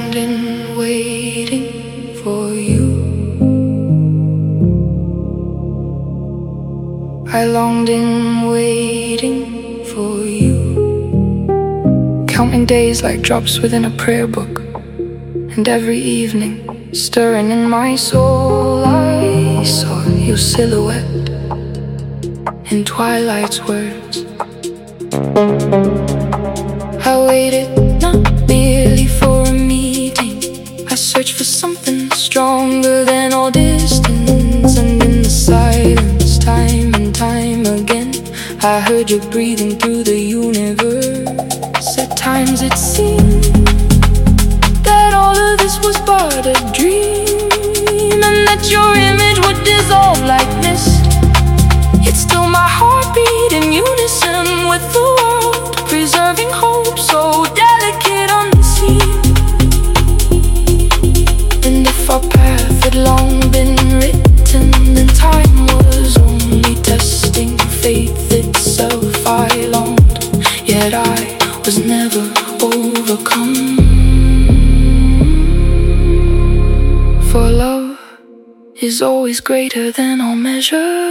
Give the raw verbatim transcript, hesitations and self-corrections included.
longed in waiting for you. I longed in waiting for you. Counting days like drops within a prayer book. And every evening, stirring in my soul, I saw your silhouette in twilight's words. I waited not merely for a meeting. I searched for something stronger than all distance. And in the silence, time and time again, I heard you breathing through the universe. At times it seemed that all of this was but a dream, and that your image would dissolve like mist. Yet still my heart beat in unison with the world, preserving hope so delicate unseen. And if our path had long been written, then time was only testing faith itself. I longed, yet I was never overcome. For love is always greater than all measure.